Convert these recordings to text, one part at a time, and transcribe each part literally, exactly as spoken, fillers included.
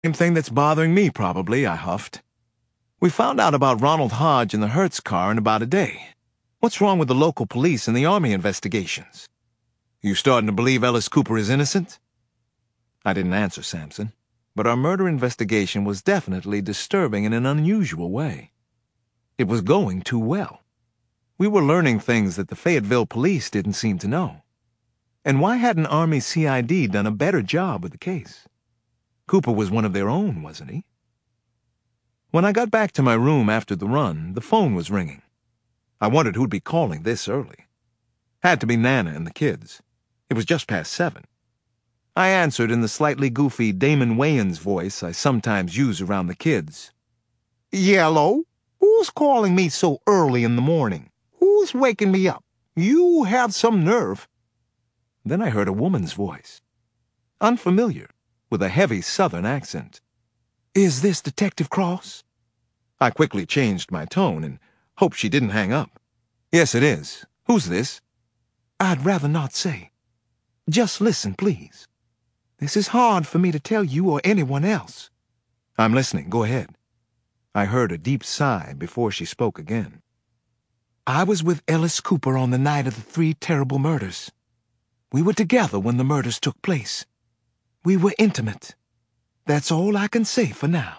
Same thing that's bothering me, probably, I huffed. We found out about Ronald Hodge and the Hertz car in about a day. What's wrong with the local police and the Army investigations? You starting to believe Ellis Cooper is innocent? I didn't answer Sampson, but our murder investigation was definitely disturbing in an unusual way. It was going too well. We were learning things that the Fayetteville police didn't seem to know. And why hadn't Army C I D done a better job with the case? Cooper was one of their own, wasn't he? When I got back to my room after the run, the phone was ringing. I wondered who'd be calling this early. Had to be Nana and the kids. It was just past seven. I answered in the slightly goofy Damon Wayans voice I sometimes use around the kids. Yellow? Who's calling me so early in the morning? Who's waking me up? You have some nerve. Then I heard a woman's voice. Unfamiliar, with a heavy southern accent. Is this Detective Cross? I quickly changed my tone and hoped she didn't hang up. Yes, it is. Who's this? I'd rather not say. Just listen, please. This is hard for me to tell you or anyone else. I'm listening. Go ahead. I heard a deep sigh before she spoke again. I was with Ellis Cooper on the night of the three terrible murders. We were together when the murders took place. We were intimate. That's all I can say for now.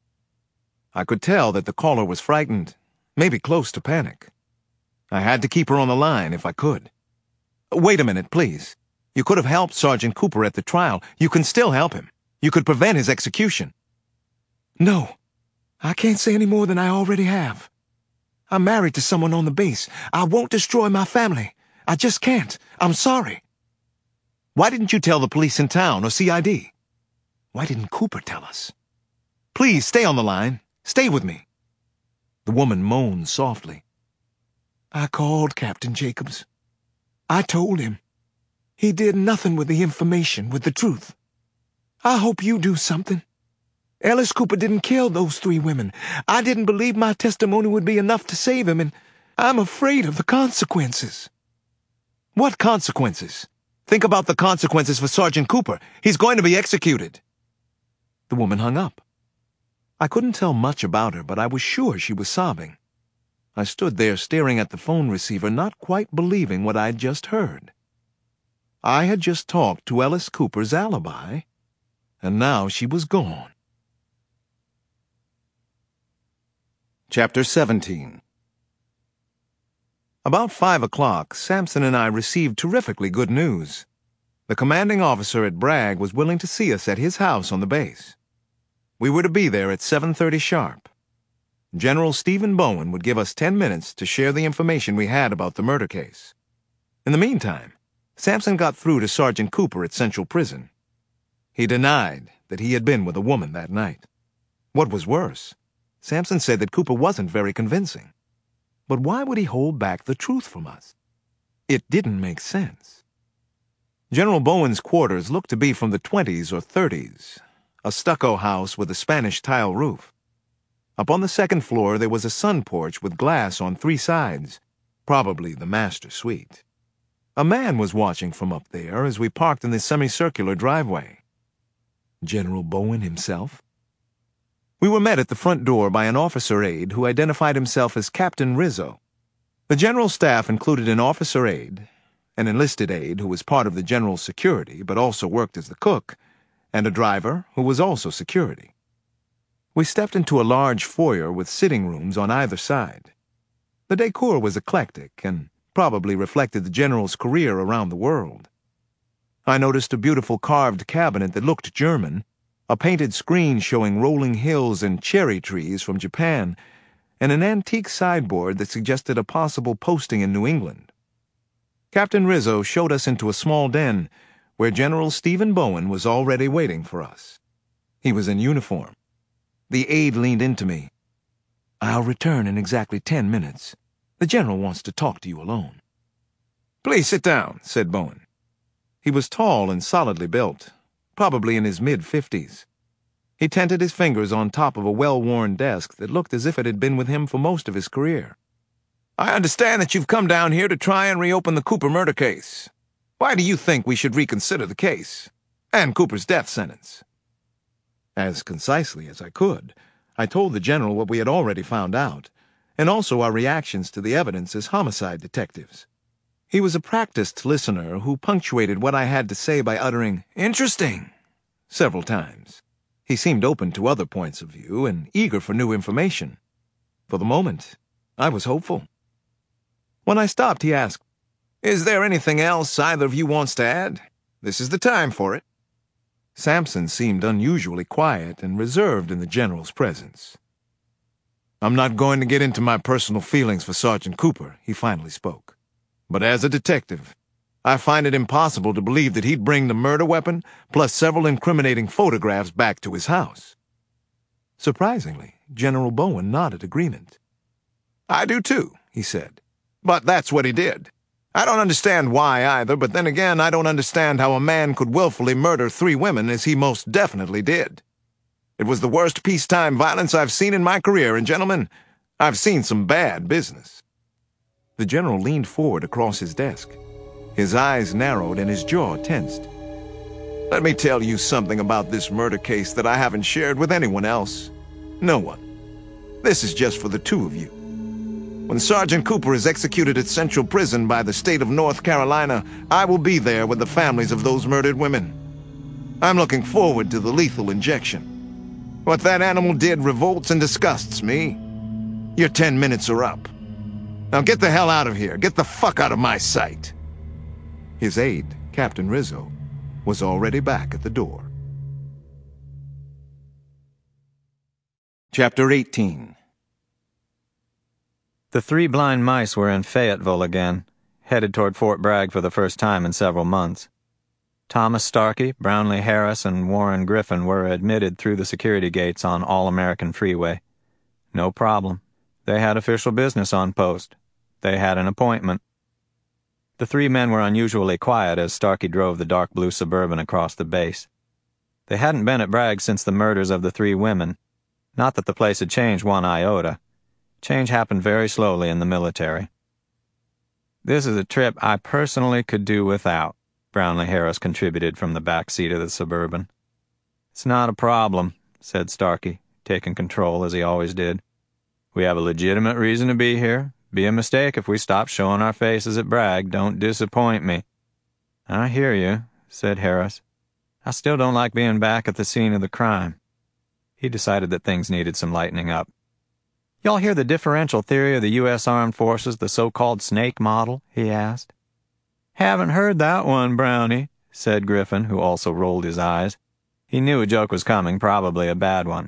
I could tell that the caller was frightened, maybe close to panic. I had to keep her on the line if I could. Wait a minute, please. You could have helped Sergeant Cooper at the trial. You can still help him. You could prevent his execution. No, I can't say any more than I already have. I'm married to someone on the base. I won't destroy my family. I just can't. I'm sorry. Why didn't you tell the police in town or C I D? Why didn't Cooper tell us? Please, stay on the line. Stay with me. The woman moaned softly. I called Captain Jacobs. I told him. He did nothing with the information, with the truth. I hope you do something. Ellis Cooper didn't kill those three women. I didn't believe my testimony would be enough to save him, and I'm afraid of the consequences. What consequences? Think about the consequences for Sergeant Cooper. He's going to be executed. The woman hung up. I couldn't tell much about her, but I was sure she was sobbing. I stood there staring at the phone receiver, not quite believing what I'd just heard. I had just talked to Ellis Cooper's alibi, and now she was gone. Chapter seventeen. About five o'clock, Sampson and I received terrifically good news. The commanding officer at Bragg was willing to see us at his house on the base. We were to be there at seven thirty sharp. General Stephen Bowen would give us ten minutes to share the information we had about the murder case. In the meantime, Sampson got through to Sergeant Cooper at Central Prison. He denied that he had been with a woman that night. What was worse, Sampson said that Cooper wasn't very convincing. But why would he hold back the truth from us? It didn't make sense. General Bowen's quarters looked to be from the twenties or thirties, a stucco house with a Spanish tile roof. Up on the second floor there was a sun porch with glass on three sides, probably the master suite. A man was watching from up there as we parked in the semicircular driveway. General Bowen himself? We were met at the front door by an officer aide who identified himself as Captain Rizzo. The general's staff included an officer aide, an enlisted aide who was part of the general's security but also worked as the cook, and a driver who was also security. We stepped into a large foyer with sitting rooms on either side. The decor was eclectic and probably reflected the general's career around the world. I noticed a beautiful carved cabinet that looked German, a painted screen showing rolling hills and cherry trees from Japan, and an antique sideboard that suggested a possible posting in New England. Captain Rizzo showed us into a small den where General Stephen Bowen was already waiting for us. He was in uniform. The aide leaned into me. I'll return in exactly ten minutes. The general wants to talk to you alone. Please sit down, said Bowen. He was tall and solidly built, probably in his mid-fifties. He tented his fingers on top of a well-worn desk that looked as if it had been with him for most of his career. I understand that you've come down here to try and reopen the Cooper murder case. Why do you think we should reconsider the case? And Cooper's death sentence? As concisely as I could, I told the general what we had already found out, and also our reactions to the evidence as homicide detectives. He was a practiced listener who punctuated what I had to say by uttering, "Interesting," several times. He seemed open to other points of view and eager for new information. For the moment, I was hopeful. When I stopped, he asked, "Is there anything else either of you wants to add? This is the time for it." Sampson seemed unusually quiet and reserved in the general's presence. "I'm not going to get into my personal feelings for Sergeant Cooper," he finally spoke. "But as a detective, I find it impossible to believe that he'd bring the murder weapon plus several incriminating photographs back to his house." Surprisingly, General Bowen nodded agreement. "I do too," he said. "But that's what he did. I don't understand why either, but then again, I don't understand how a man could willfully murder three women as he most definitely did. It was the worst peacetime violence I've seen in my career, and gentlemen, I've seen some bad business." The general leaned forward across his desk. His eyes narrowed and his jaw tensed. "Let me tell you something about this murder case that I haven't shared with anyone else. No one. This is just for the two of you. When Sergeant Cooper is executed at Central Prison by the state of North Carolina, I will be there with the families of those murdered women. I'm looking forward to the lethal injection. What that animal did revolts and disgusts me. Your ten minutes are up. Now get the hell out of here. Get the fuck out of my sight." His aide, Captain Rizzo, was already back at the door. Chapter eighteen. The three blind mice were in Fayetteville again, headed toward Fort Bragg for the first time in several months. Thomas Starkey, Brownlee Harris, and Warren Griffin were admitted through the security gates on All-American Freeway. No problem. They had official business on post. They had an appointment. The three men were unusually quiet as Starkey drove the dark blue Suburban across the base. They hadn't been at Bragg since the murders of the three women. Not that the place had changed one iota. Change happened very slowly in the military. "This is a trip I personally could do without," Brownlee Harris contributed from the back seat of the Suburban. "It's not a problem," said Starkey, taking control as he always did. "We have a legitimate reason to be here. Be a mistake if we stop showing our faces at Bragg. Don't disappoint me." "I hear you," said Harris. "I still don't like being back at the scene of the crime." He decided that things needed some lightening up. "Y'all hear the differential theory of the U S Armed Forces, the so-called snake model?" he asked. "Haven't heard that one, Brownie," said Griffin, who also rolled his eyes. He knew a joke was coming, probably a bad one.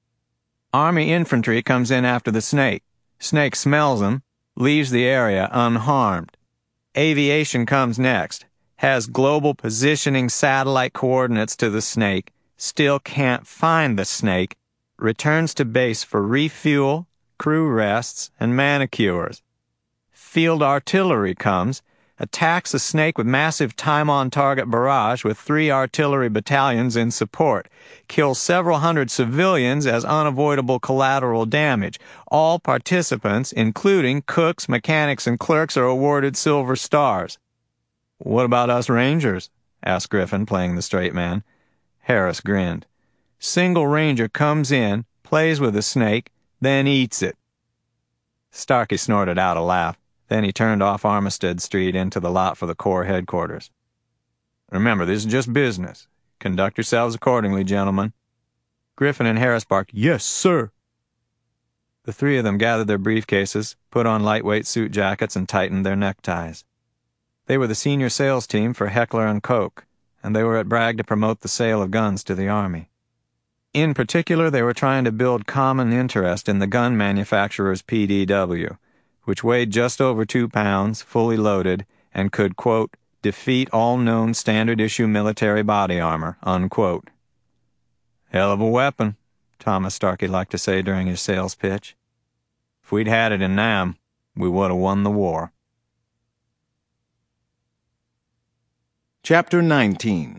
"Army infantry comes in after the snake. Snake smells them, leaves the area unharmed. Aviation comes next, has global positioning satellite coordinates to the snake, still can't find the snake, returns to base for refuel, crew rests, and manicures. Field artillery comes, attacks the snake with massive time-on-target barrage with three artillery battalions in support, kills several hundred civilians as unavoidable collateral damage. All participants, including cooks, mechanics, and clerks, are awarded silver stars." "What about us Rangers?" asked Griffin, playing the straight man. Harris grinned. "Single Ranger comes in, plays with the snake, then eats it." Starkey snorted out a laugh. Then he turned off Armistead Street into the lot for the Corps headquarters. "Remember, this is just business. Conduct yourselves accordingly, gentlemen." Griffin and Harris barked, "Yes, sir." The three of them gathered their briefcases, put on lightweight suit jackets, and tightened their neckties. They were the senior sales team for Heckler and Koch, and they were at Bragg to promote the sale of guns to the Army. In particular, they were trying to build common interest in the gun manufacturer's P D W, which weighed just over two pounds, fully loaded, and could, quote, defeat all known standard-issue military body armor, unquote. "Hell of a weapon," Thomas Starkey liked to say during his sales pitch. "If we'd had it in Nam, we would have won the war." Chapter nineteen.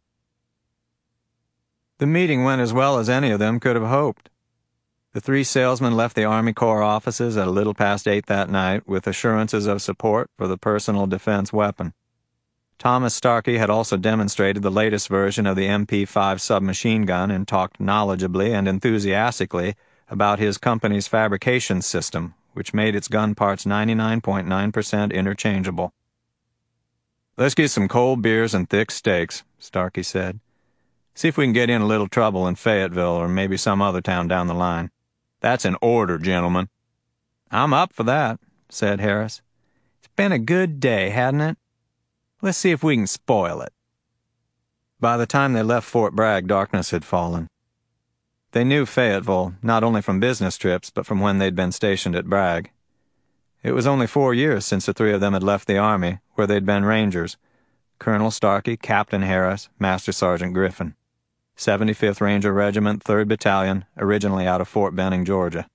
The meeting went as well as any of them could have hoped. The three salesmen left the Army Corps offices at a little past eight that night with assurances of support for the personal defense weapon. Thomas Starkey had also demonstrated the latest version of the M P five submachine gun and talked knowledgeably and enthusiastically about his company's fabrication system, which made its gun parts ninety-nine point nine percent interchangeable. "Let's get some cold beers and thick steaks," Starkey said. "See if we can get in a little trouble in Fayetteville or maybe some other town down the line. That's an order, gentlemen." "I'm up for that," said Harris. "It's been a good day, hasn't it? Let's see if we can spoil it." By the time they left Fort Bragg, darkness had fallen. They knew Fayetteville, not only from business trips, but from when they'd been stationed at Bragg. It was only four years since the three of them had left the Army, where they'd been Rangers: Colonel Starkey, Captain Harris, Master Sergeant Griffin. seventy-fifth Ranger Regiment, third Battalion, originally out of Fort Benning, Georgia.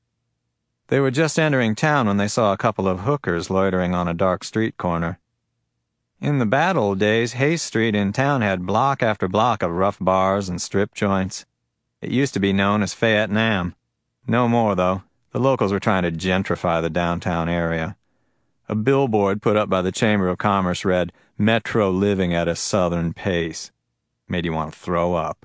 They were just entering town when they saw a couple of hookers loitering on a dark street corner. In the bad old days, Hayes Street in town had block after block of rough bars and strip joints. It used to be known as Fayette-Nam. No more, though. The locals were trying to gentrify the downtown area. A billboard put up by the Chamber of Commerce read, "Metro living at a southern pace." Made you want to throw up.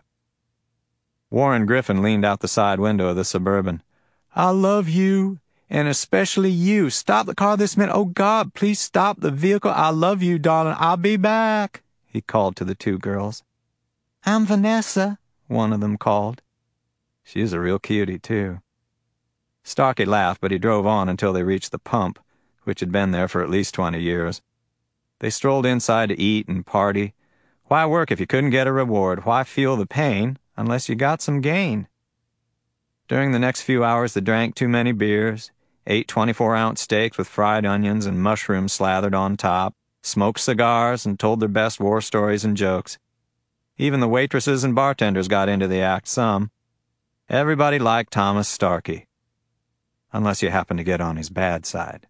Warren Griffin leaned out the side window of the Suburban. "I love you, and especially you. Stop the car this minute. Oh, God, please stop the vehicle. I love you, darling. I'll be back," he called to the two girls. "I'm Vanessa," one of them called. She's a real cutie, too. Starkey laughed, but he drove on until they reached the pump, which had been there for at least twenty years. They strolled inside to eat and party. Why work if you couldn't get a reward? Why feel the pain unless you got some gain? During the next few hours they drank too many beers, ate twenty-four ounce steaks with fried onions and mushrooms slathered on top, smoked cigars, and told their best war stories and jokes. Even the waitresses and bartenders got into the act some. Everybody liked Thomas Starkey, unless you happened to get on his bad side.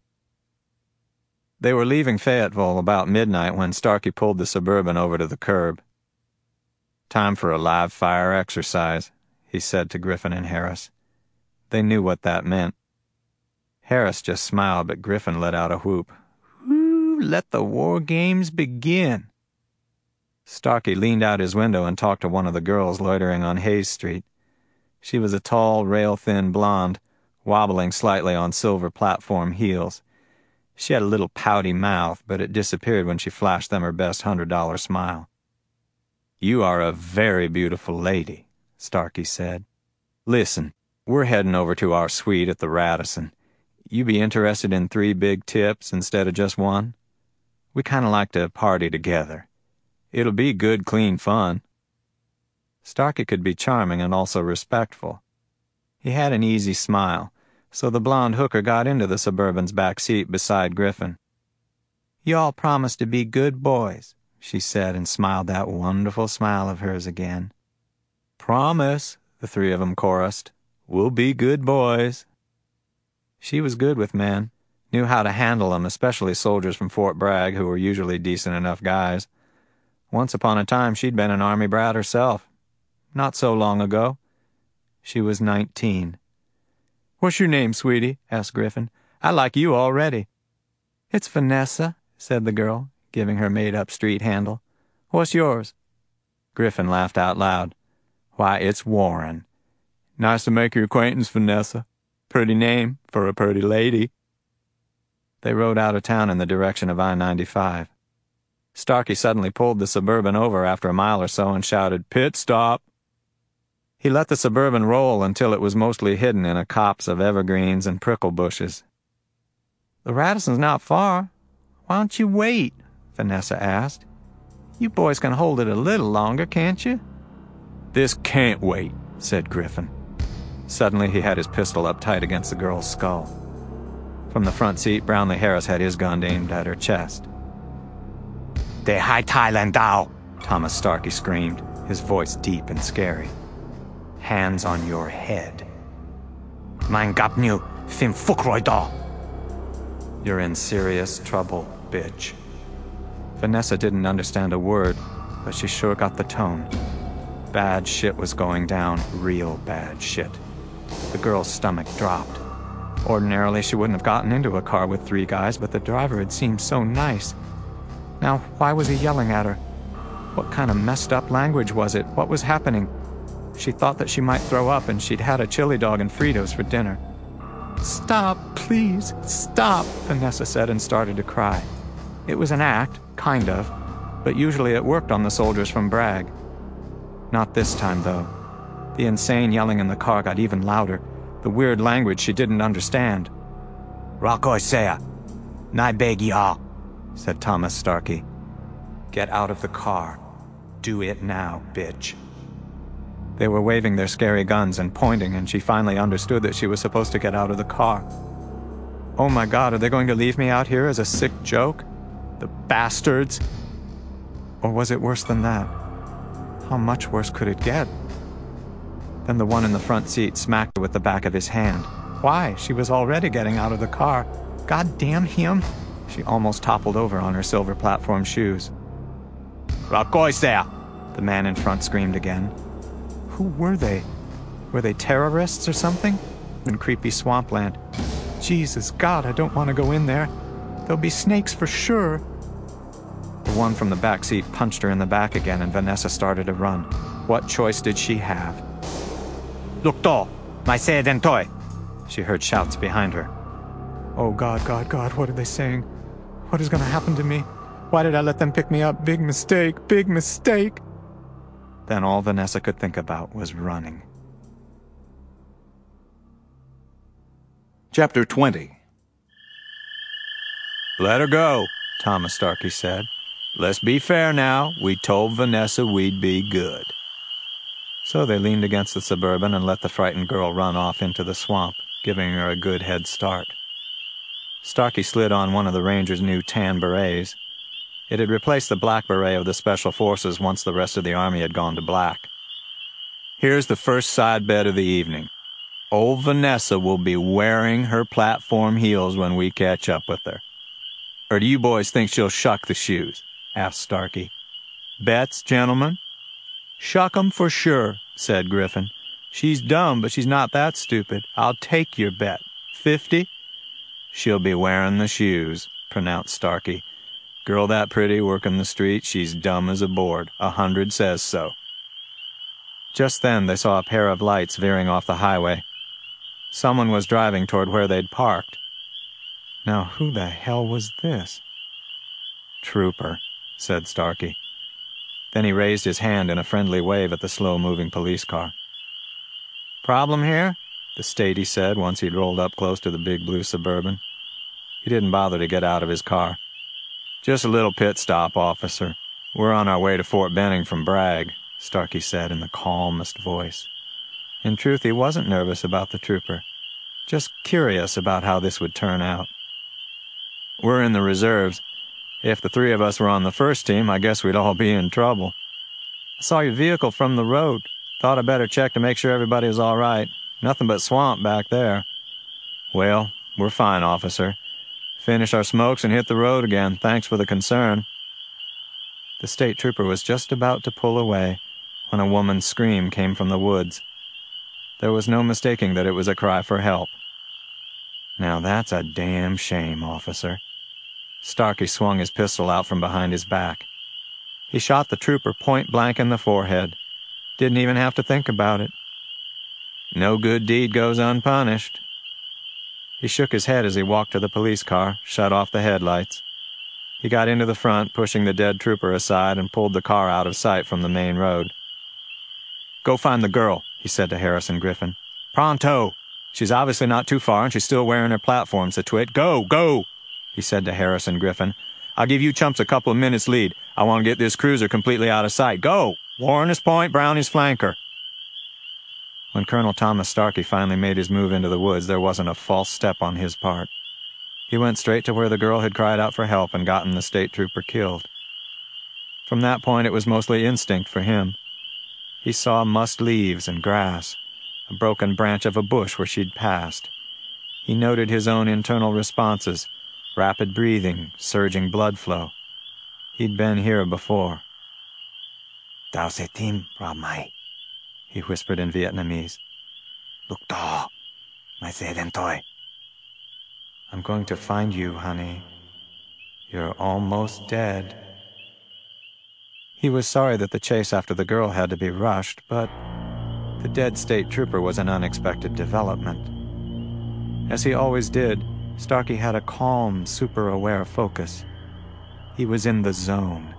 They were leaving Fayetteville about midnight when Starkey pulled the Suburban over to the curb. "Time for a live fire exercise," he said to Griffin and Harris. They knew what that meant. Harris just smiled, but Griffin let out a whoop. "Whoo, let the war games begin." Starkey leaned out his window and talked to one of the girls loitering on Hayes Street. She was a tall, rail-thin blonde, wobbling slightly on silver platform heels. She had a little pouty mouth, but it disappeared when she flashed them her best hundred-dollar smile. "You are a very beautiful lady," Starkey said. "Listen, we're heading over to our suite at the Radisson. You be interested in three big tips instead of just one? We kind of like to party together. It'll be good, clean fun." Starkey could be charming and also respectful. He had an easy smile, so the blonde hooker got into the Suburban's back seat beside Griffin. "You all promised to be good boys," she said, and smiled that wonderful smile of hers again. "Promise," the three of them chorused. "We'll be good boys." She was good with men, knew how to handle them, especially soldiers from Fort Bragg who were usually decent enough guys. Once upon a time she'd been an Army brat herself. Not so long ago. She was nineteen. "What's your name, sweetie?" asked Griffin. "I like you already." "It's Vanessa," said the girl, giving her made-up street handle. "What's yours?" Griffin laughed out loud. "Why, it's Warren." "Nice to make your acquaintance, Vanessa. Pretty name for a pretty lady." They rode out of town in the direction of I ninety-five. Starkey suddenly pulled the Suburban over after a mile or so and shouted, "Pit stop!" He let the Suburban roll until it was mostly hidden in a copse of evergreens and prickle bushes. "The Radisson's not far. Why don't you wait?" Vanessa asked. "You boys can hold it a little longer, can't you?" "This can't wait," said Griffin. Suddenly he had his pistol up tight against the girl's skull. From the front seat, Brownlee Harris had his gun aimed at her chest. "They hai Thailand Dao," Thomas Starkey screamed, his voice deep and scary. "Hands on your head." "Mein gap nu, fim fukroy da." "You're in serious trouble, bitch." Vanessa didn't understand a word, but she sure got the tone. Bad shit was going down, real bad shit. The girl's stomach dropped. Ordinarily, she wouldn't have gotten into a car with three guys, but the driver had seemed so nice. Now, why was he yelling at her? What kind of messed up language was it? What was happening? She thought that she might throw up, and she'd had a chili dog and Fritos for dinner. "Stop, please, stop," Vanessa said and started to cry. It was an act, kind of, but usually it worked on the soldiers from Bragg. Not this time, though. The insane yelling in the car got even louder, the weird language she didn't understand. "Rakoisea, nai beg ya," said Thomas Starkey. "Get out of the car. Do it now, bitch." They were waving their scary guns and pointing, and she finally understood that she was supposed to get out of the car. Oh my God, are they going to leave me out here as a sick joke? The bastards! Or was it worse than that? How much worse could it get? Then the one in the front seat smacked her with the back of his hand. Why? She was already getting out of the car. God damn him! She almost toppled over on her silver platform shoes. "Rakoisea," the man in front screamed again. Who were they? Were they terrorists or something? In creepy swampland. Jesus, God, I don't want to go in there. There'll be snakes for sure. The one from the back seat punched her in the back again, and Vanessa started to run. What choice did she have? "Lukto, mai se dentoi," she heard shouts behind her. Oh God, God, God, what are they saying? What is going to happen to me? Why did I let them pick me up? Big mistake, big mistake. Then all Vanessa could think about was running. Chapter twenty. "Let her go," Thomas Starkey said. "Let's be fair now. We told Vanessa we'd be good." So they leaned against the Suburban and let the frightened girl run off into the swamp, giving her a good head start. Starkey slid on one of the Rangers' new tan berets. It had replaced the black beret of the Special Forces once the rest of the Army had gone to black. "Here's the first side bet of the evening. Old Vanessa will be wearing her platform heels when we catch up with her. Or do you boys think she'll shuck the shoes?" asked Starkey. "Bets, gentlemen?" "Shuck 'em for sure," said Griffin. "She's dumb, but she's not that stupid. I'll take your bet. Fifty?" "She'll be wearing the shoes," pronounced Starkey. "Girl that pretty working the street, she's dumb as a board. A hundred says so." Just then they saw a pair of lights veering off the highway. Someone was driving toward where they'd parked. Now who the hell was this? "Trooper," said Starkey. Then he raised his hand in a friendly wave at the slow-moving police car. "Problem here?" the statey said once he'd rolled up close to the big blue Suburban. He didn't bother to get out of his car. "Just a little pit stop, officer. We're on our way to Fort Benning from Bragg," Starkey said in the calmest voice. In truth, he wasn't nervous about the trooper, just curious about how this would turn out. "We're in the reserves. If the three of us were on the first team, I guess we'd all be in trouble. I saw your vehicle from the road. Thought I'd better check to make sure everybody was all right. Nothing but swamp back there." "Well, we're fine, officer. Finish our smokes and hit the road again. Thanks for the concern." The state trooper was just about to pull away when a woman's scream came from the woods. There was no mistaking that it was a cry for help. "Now that's a damn shame, officer." Starkey swung his pistol out from behind his back. He shot the trooper point blank in the forehead. Didn't even have to think about it. No good deed goes unpunished. He shook his head as he walked to the police car, shut off the headlights. He got into the front, pushing the dead trooper aside, and pulled the car out of sight from the main road. "Go find the girl," he said to Harrison Griffin. "Pronto! She's obviously not too far, and she's still wearing her platforms to twit. Go, go!" he said to Harrison Griffin. "I'll give you chumps a couple of minutes lead. I want to get this cruiser completely out of sight. Go! Warren is point, Brown is flanker." When Colonel Thomas Starkey finally made his move into the woods, there wasn't a false step on his part. He went straight to where the girl had cried out for help and gotten the state trooper killed. From that point, it was mostly instinct for him. He saw mussed leaves and grass, a broken branch of a bush where she'd passed. He noted his own internal responses, rapid breathing, surging blood flow. He'd been here before. "Tao se tim ra mai," he whispered in Vietnamese. "Lukto, mai se dentoi." "I'm going to find you, honey. You're almost dead." He was sorry that the chase after the girl had to be rushed, but the dead state trooper was an unexpected development. As he always did, Starkey had a calm, super-aware focus. He was in the zone.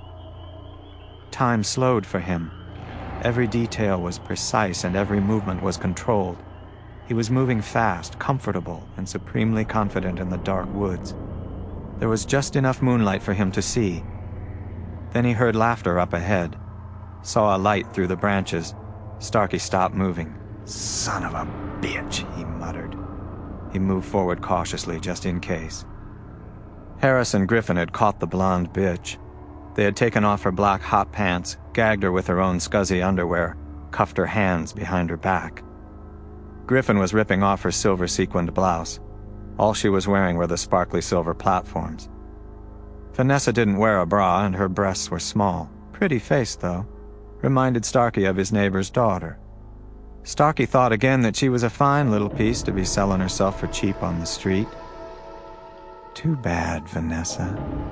Time slowed for him. Every detail was precise and every movement was controlled. He was moving fast, comfortable, and supremely confident in the dark woods. There was just enough moonlight for him to see. Then he heard laughter up ahead, saw a light through the branches. Starkey stopped moving. "Son of a bitch," he muttered. He moved forward cautiously, just in case. Harris and Griffin had caught the blonde bitch. They had taken off her black hot pants, gagged her with her own scuzzy underwear, cuffed her hands behind her back. Griffin was ripping off her silver-sequined blouse. All she was wearing were the sparkly silver platforms. Vanessa didn't wear a bra, and her breasts were small. Pretty face, though. Reminded Starkey of his neighbor's daughter. Starkey thought again that she was a fine little piece to be selling herself for cheap on the street. Too bad, Vanessa.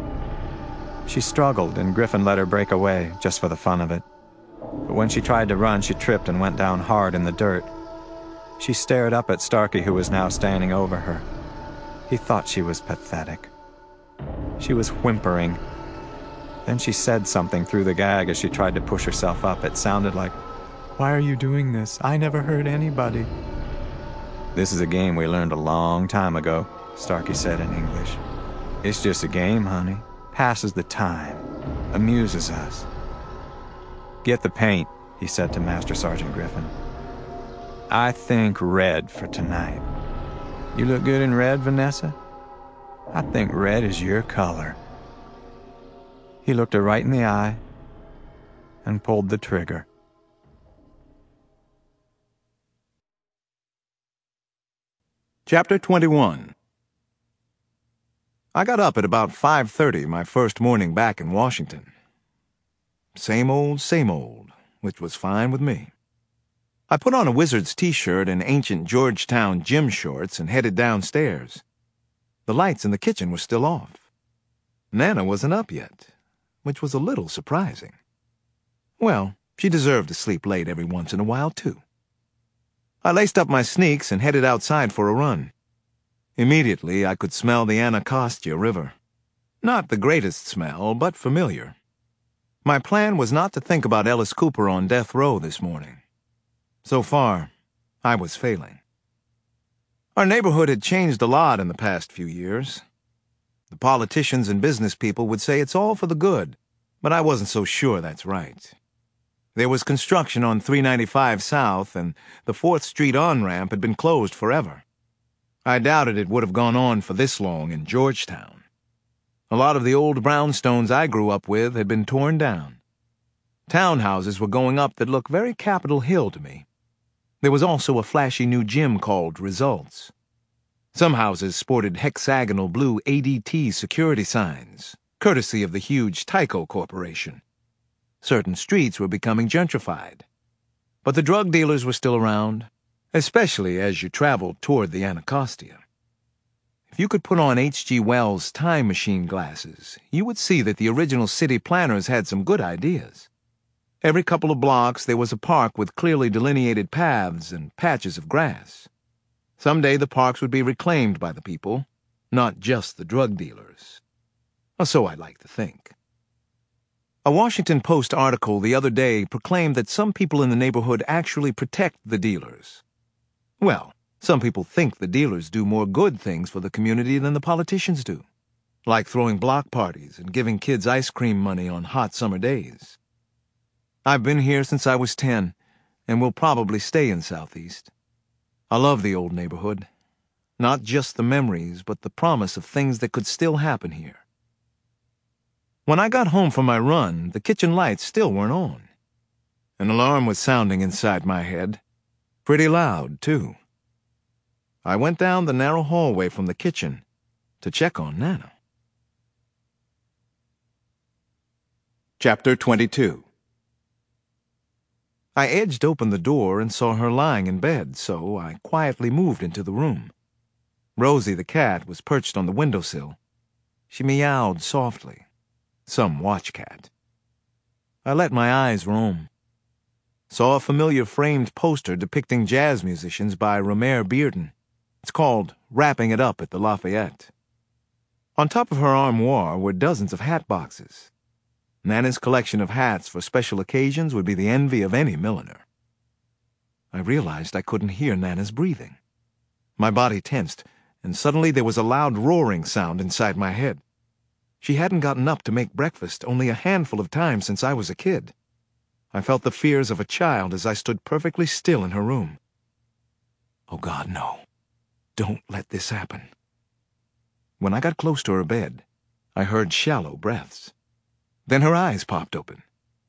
She struggled, and Griffin let her break away, just for the fun of it. But when she tried to run, she tripped and went down hard in the dirt. She stared up at Starkey, who was now standing over her. He thought she was pathetic. She was whimpering. Then she said something through the gag as she tried to push herself up. It sounded like, "Why are you doing this? I never hurt anybody." "This is a game we learned a long time ago," Starkey said in English. "It's just a game, honey. Passes the time. Amuses us." "Get the paint," he said to Master Sergeant Griffin. "I think red for tonight. You look good in red, Vanessa? I think red is your color." He looked her right in the eye and pulled the trigger. Chapter twenty-one. I got up at about five thirty my first morning back in Washington. Same old, same old, which was fine with me. I put on a Wizards t-shirt and ancient Georgetown gym shorts and headed downstairs. The lights in the kitchen were still off. Nana wasn't up yet, which was a little surprising. Well, she deserved to sleep late every once in a while, too. I laced up my sneaks and headed outside for a run. Immediately, I could smell the Anacostia River. Not the greatest smell, but familiar. My plan was not to think about Ellis Cooper on death row this morning. So far, I was failing. Our neighborhood had changed a lot in the past few years. The politicians and business people would say it's all for the good, but I wasn't so sure that's right. There was construction on three ninety-five South, and the fourth Street on-ramp had been closed forever. I doubted it would have gone on for this long in Georgetown. A lot of the old brownstones I grew up with had been torn down. Townhouses were going up that looked very Capitol Hill to me. There was also a flashy new gym called Results. Some houses sported hexagonal blue A D T security signs, courtesy of the huge Tyco Corporation. Certain streets were becoming gentrified. But the drug dealers were still around, especially as you traveled toward the Anacostia. If you could put on H G Wells' time machine glasses, you would see that the original city planners had some good ideas. Every couple of blocks there was a park with clearly delineated paths and patches of grass. Someday the parks would be reclaimed by the people, not just the drug dealers. Or so I'd like to think. A Washington Post article the other day proclaimed that some people in the neighborhood actually protect the dealers. Well, some people think the dealers do more good things for the community than the politicians do, like throwing block parties and giving kids ice cream money on hot summer days. I've been here since I was ten, and will probably stay in Southeast. I love the old neighborhood. Not just the memories, but the promise of things that could still happen here. When I got home from my run, the kitchen lights still weren't on. An alarm was sounding inside my head. Pretty loud, too. I went down the narrow hallway from the kitchen to check on Nana. Chapter twenty-two. I edged open the door and saw her lying in bed, so I quietly moved into the room. Rosie the cat was perched on the windowsill. She meowed softly. Some watch cat. I let my eyes roam. Saw a familiar framed poster depicting jazz musicians by Romer Bearden. It's called Wrapping It Up at the Lafayette. On top of her armoire were dozens of hat boxes. Nana's collection of hats for special occasions would be the envy of any milliner. I realized I couldn't hear Nana's breathing. My body tensed, and suddenly there was a loud roaring sound inside my head. She hadn't gotten up to make breakfast only a handful of times since I was a kid. I felt the fears of a child as I stood perfectly still in her room. Oh God, no. Don't let this happen. When I got close to her bed, I heard shallow breaths. Then her eyes popped open.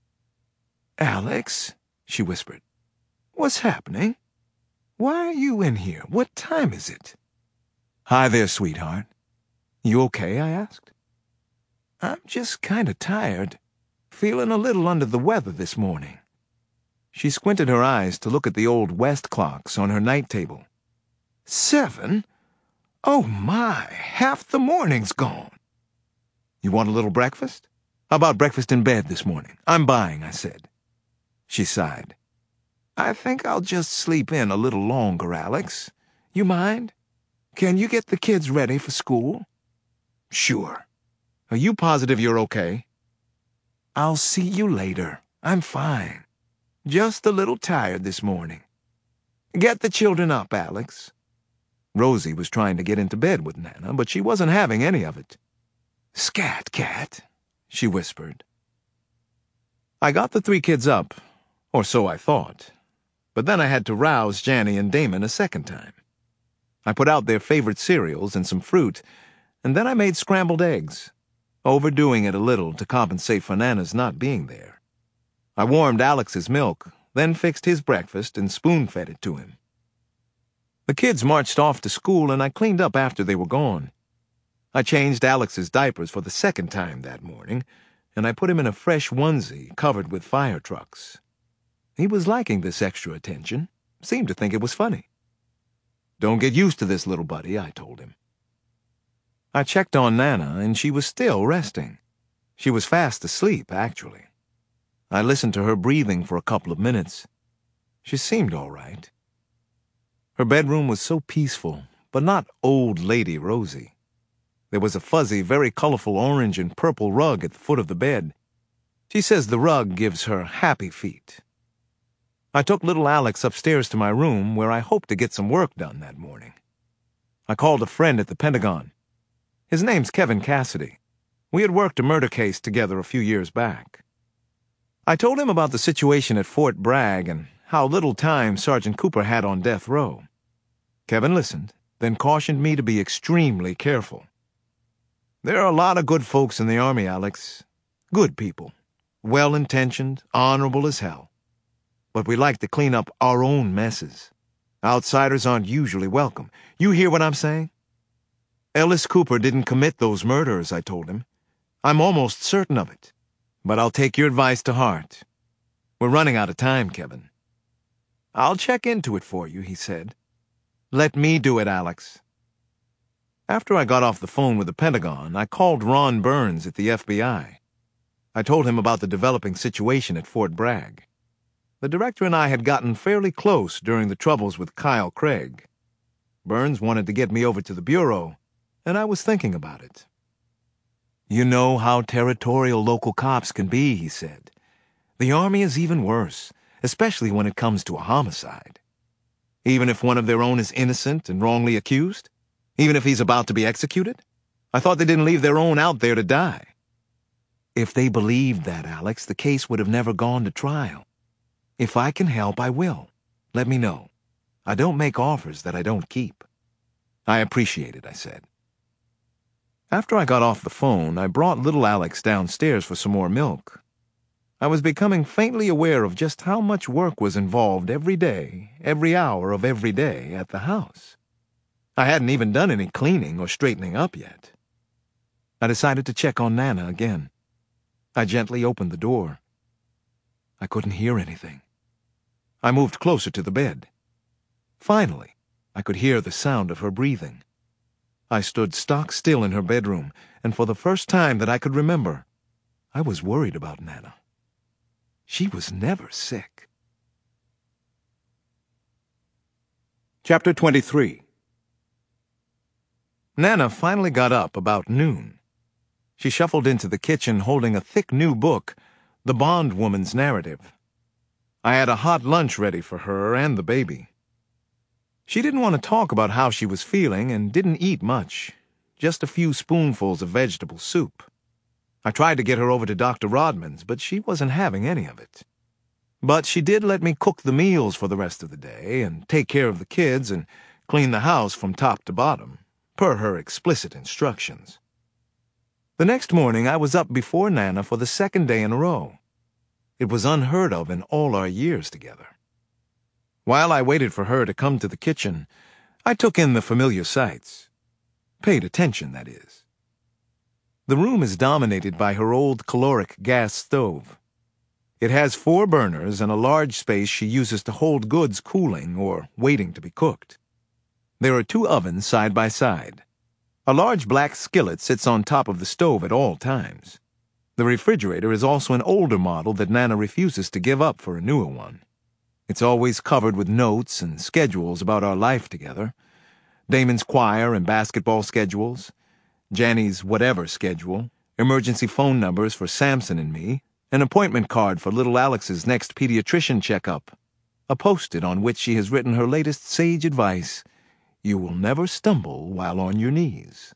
"Alex," she whispered. "What's happening? Why are you in here? What time is it?" "Hi there, sweetheart. You okay?" I asked. "I'm just kind of tired. Feeling a little under the weather this morning." She squinted her eyes to look at the old West clocks on her night table. "Seven? Oh my, half the morning's gone." "You want a little breakfast? How about breakfast in bed this morning? I'm buying," I said. She sighed. "I think I'll just sleep in a little longer, Alex. You mind? Can you get the kids ready for school?" "Sure. Are you positive you're okay?" "I'll see you later. I'm fine. Just a little tired this morning. Get the children up, Alex." Rosie was trying to get into bed with Nana, but she wasn't having any of it. "Scat, cat," she whispered. I got the three kids up, or so I thought, but then I had to rouse Janny and Damon a second time. I put out their favorite cereals and some fruit, and then I made scrambled eggs, overdoing it a little to compensate for Nana's not being there. I warmed Alex's milk, then fixed his breakfast and spoon-fed it to him. The kids marched off to school, and I cleaned up after they were gone. I changed Alex's diapers for the second time that morning, and I put him in a fresh onesie covered with fire trucks. He was liking this extra attention, seemed to think it was funny. "Don't get used to this, little buddy," I told him. I checked on Nana, and she was still resting. She was fast asleep, actually. I listened to her breathing for a couple of minutes. She seemed all right. Her bedroom was so peaceful, but not old lady Rosie. There was a fuzzy, very colorful orange and purple rug at the foot of the bed. She says the rug gives her happy feet. I took little Alex upstairs to my room, where I hoped to get some work done that morning. I called a friend at the Pentagon. His name's Kevin Cassidy. We had worked a murder case together a few years back. I told him about the situation at Fort Bragg and how little time Sergeant Cooper had on death row. Kevin listened, then cautioned me to be extremely careful. "There are a lot of good folks in the Army, Alex. Good people. Well-intentioned, honorable as hell. But we like to clean up our own messes. Outsiders aren't usually welcome. You hear what I'm saying?" "Ellis Cooper didn't commit those murders," I told him. "I'm almost certain of it. But I'll take your advice to heart. We're running out of time, Kevin." "I'll check into it for you," he said. "Let me do it, Alex." After I got off the phone with the Pentagon, I called Ron Burns at the F B I. I told him about the developing situation at Fort Bragg. The director and I had gotten fairly close during the troubles with Kyle Craig. Burns wanted to get me over to the Bureau, and I was thinking about it. "You know how territorial local cops can be," he said. "The Army is even worse, especially when it comes to a homicide. Even if one of their own is innocent and wrongly accused? Even if he's about to be executed? I thought they didn't leave their own out there to die." "If they believed that, Alex, the case would have never gone to trial. If I can help, I will. Let me know. I don't make offers that I don't keep." "I appreciate it," I said. After I got off the phone, I brought little Alex downstairs for some more milk. I was becoming faintly aware of just how much work was involved every day, every hour of every day at the house. I hadn't even done any cleaning or straightening up yet. I decided to check on Nana again. I gently opened the door. I couldn't hear anything. I moved closer to the bed. Finally, I could hear the sound of her breathing. I stood stock still in her bedroom, and for the first time that I could remember, I was worried about Nana. She was never sick. Chapter twenty-three. Nana finally got up about noon. She shuffled into the kitchen holding a thick new book, The Bondwoman's Narrative. I had a hot lunch ready for her and the baby. She didn't want to talk about how she was feeling and didn't eat much, just a few spoonfuls of vegetable soup. I tried to get her over to Doctor Rodman's, but she wasn't having any of it. But she did let me cook the meals for the rest of the day and take care of the kids and clean the house from top to bottom, per her explicit instructions. The next morning I was up before Nana for the second day in a row. It was unheard of in all our years together. While I waited for her to come to the kitchen, I took in the familiar sights. Paid attention, that is. The room is dominated by her old caloric gas stove. It has four burners and a large space she uses to hold goods cooling or waiting to be cooked. There are two ovens side by side. A large black skillet sits on top of the stove at all times. The refrigerator is also an older model that Nana refuses to give up for a newer one. It's always covered with notes and schedules about our life together. Damon's choir and basketball schedules, Janny's whatever schedule, emergency phone numbers for Samson and me, an appointment card for little Alex's next pediatrician checkup, a post-it on which she has written her latest sage advice: you will never stumble while on your knees.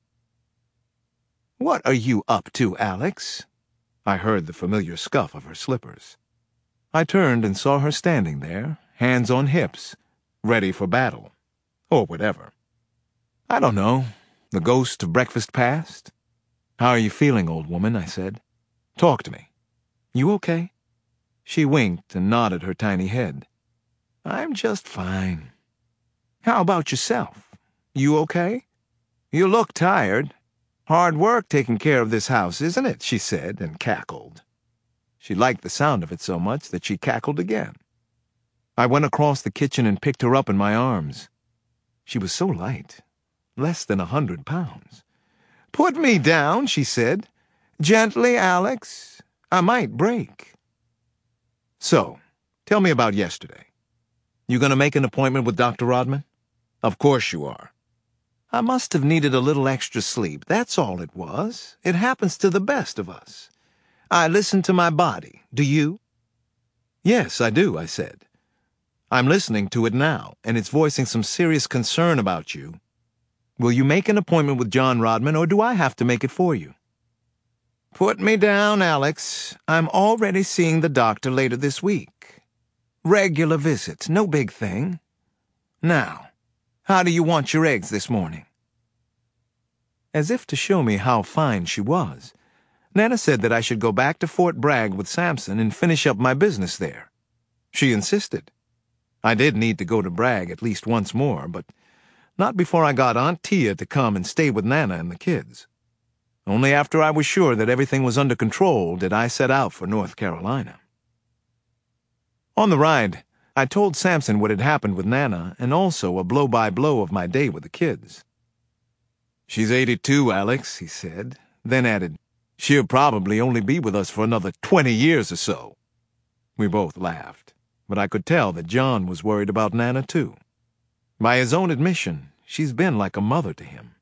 "What are you up to, Alex?" I heard the familiar scuff of her slippers. I turned and saw her standing there, hands on hips, ready for battle. Or whatever. "I don't know. The ghost of breakfast past?" "How are you feeling, old woman?" I said. "Talk to me. You okay?" She winked and nodded her tiny head. "I'm just fine." "How about yourself? You okay?" "You look tired. Hard work taking care of this house, isn't it?" she said, and cackled. She liked the sound of it so much that she cackled again. I went across the kitchen and picked her up in my arms. She was so light, less than a hundred pounds. "Put me down," she said. "Gently, Alex. I might break." "So, tell me about yesterday. You gonna make an appointment with Doctor Rodman?" "Of course you are." "I must have needed a little extra sleep. That's all it was. It happens to the best of us. I listen to my body. Do you?" "Yes, I do," I said. "I'm listening to it now, and it's voicing some serious concern about you. Will you make an appointment with John Rodman, or do I have to make it for you?" "Put me down, Alex. I'm already seeing the doctor later this week. Regular visit, no big thing. Now, how do you want your eggs this morning?" As if to show me how fine she was, Nana said that I should go back to Fort Bragg with Samson and finish up my business there. She insisted. I did need to go to Bragg at least once more, but not before I got Aunt Tia to come and stay with Nana and the kids. Only after I was sure that everything was under control did I set out for North Carolina. On the ride, I told Samson what had happened with Nana and also a blow-by-blow of my day with the kids. "She's eighty-two, Alex," he said, then added, "She'll probably only be with us for another twenty years or so." We both laughed, but I could tell that John was worried about Nana too. By his own admission, she's been like a mother to him.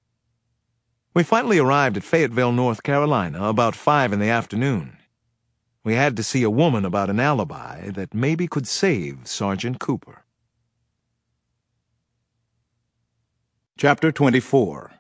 We finally arrived at Fayetteville, North Carolina, about five in the afternoon. We had to see a woman about an alibi that maybe could save Sergeant Cooper. Chapter twenty-four.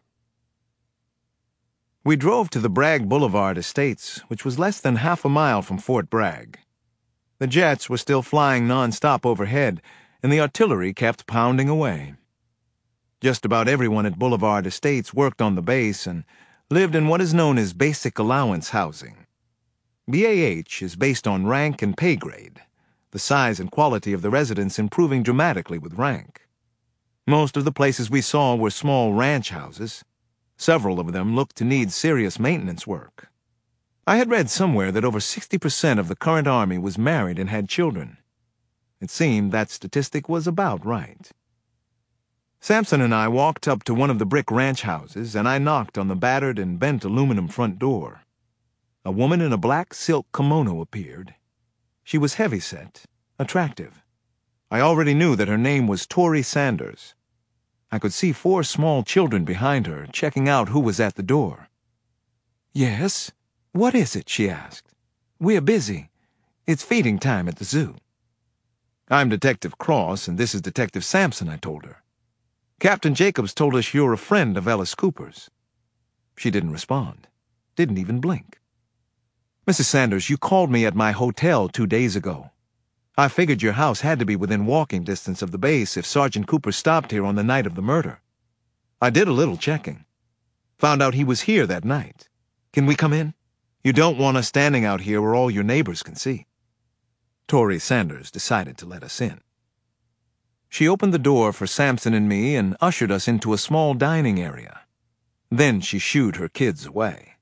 We drove to the Bragg Boulevard Estates, which was less than half a mile from Fort Bragg. The jets were still flying non-stop overhead, and the artillery kept pounding away. Just about everyone at Boulevard Estates worked on the base and lived in what is known as basic allowance housing. B A H is based on rank and pay grade, the size and quality of the residence improving dramatically with rank. Most of the places we saw were small ranch houses. Several of them looked to need serious maintenance work. I had read somewhere that over sixty percent of the current Army was married and had children. It seemed that statistic was about right. Samson and I walked up to one of the brick ranch houses, and I knocked on the battered and bent aluminum front door. A woman in a black silk kimono appeared. She was heavy-set, attractive. I already knew that her name was Tori Sanders. I could see four small children behind her, checking out who was at the door. "Yes? What is it?" she asked. "We're busy. It's feeding time at the zoo." "I'm Detective Cross, and this is Detective Sampson," I told her. "Captain Jacobs told us you're a friend of Ellis Cooper's." She didn't respond, didn't even blink. "Missus Sanders, you called me at my hotel two days ago. I figured your house had to be within walking distance of the base if Sergeant Cooper stopped here on the night of the murder. I did a little checking. Found out he was here that night. Can we come in? You don't want us standing out here where all your neighbors can see." Tori Sanders decided to let us in. She opened the door for Sampson and me and ushered us into a small dining area. Then she shooed her kids away.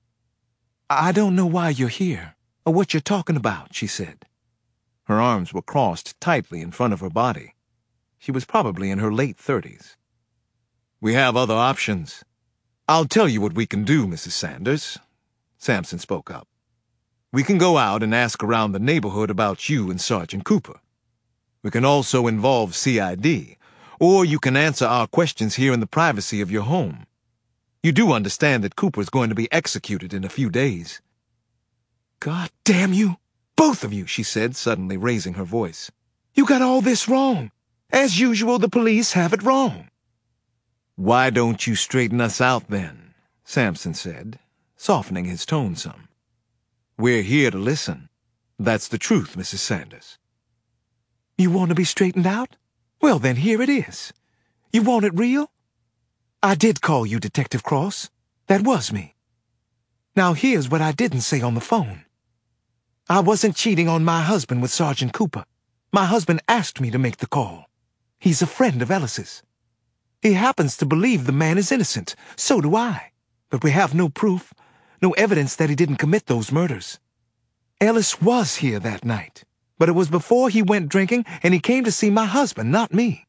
"I don't know why you're here, or what you're talking about," she said. Her arms were crossed tightly in front of her body. She was probably in her late thirties. "We have other options. I'll tell you what we can do, Missus Sanders," Sampson spoke up. "We can go out and ask around the neighborhood about you and Sergeant Cooper. We can also involve C I D, or you can answer our questions here in the privacy of your home. You do understand that Cooper's going to be executed in a few days." "God damn you, both of you," she said, suddenly raising her voice. "You got all this wrong. As usual, the police have it wrong." "Why don't you straighten us out then?" Sampson said, softening his tone some. "We're here to listen. That's the truth, Missus Sanders." "You want to be straightened out? Well, then here it is. You want it real? I did call you, Detective Cross. That was me. Now here's what I didn't say on the phone. I wasn't cheating on my husband with Sergeant Cooper. My husband asked me to make the call. He's a friend of Ellis's. He happens to believe the man is innocent. So do I. But we have no proof, no evidence that he didn't commit those murders. Ellis was here that night, but it was before he went drinking, and he came to see my husband, not me."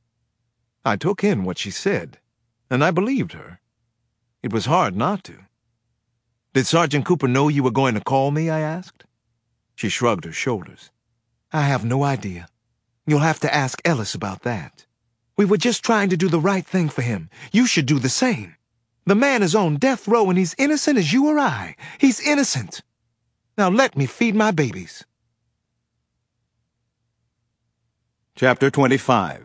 I took in what she said, and I believed her. It was hard not to. "Did Sergeant Cooper know you were going to call me?" I asked. She shrugged her shoulders. "I have no idea. You'll have to ask Ellis about that. We were just trying to do the right thing for him. You should do the same. The man is on death row and he's innocent as you or I. He's innocent. Now let me feed my babies." Chapter twenty-five.